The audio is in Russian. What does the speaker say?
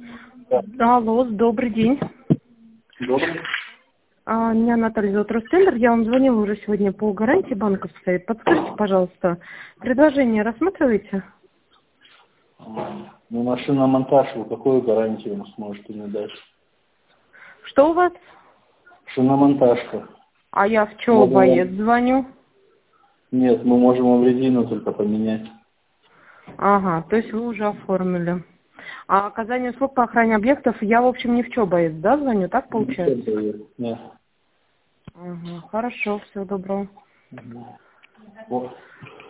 Да. Алло, добрый день. Добрый. Меня Наталья зовут Ростендер. Я вам звонила уже сегодня по гарантии банковской. Подскажите, пожалуйста, предложение рассматриваете? Ну, на шиномонтаж вы какую гарантию сможете мне дать? Что у вас? Шиномонтажка. А я в ЧО боец звоню. Нет, мы можем вам резину только поменять. Ага, то есть вы уже оформили. А оказание услуг по охране объектов, я, в общем, не в ЧО боец, да, звоню, так получается? Нет. Ага, хорошо, всего доброго. Вот.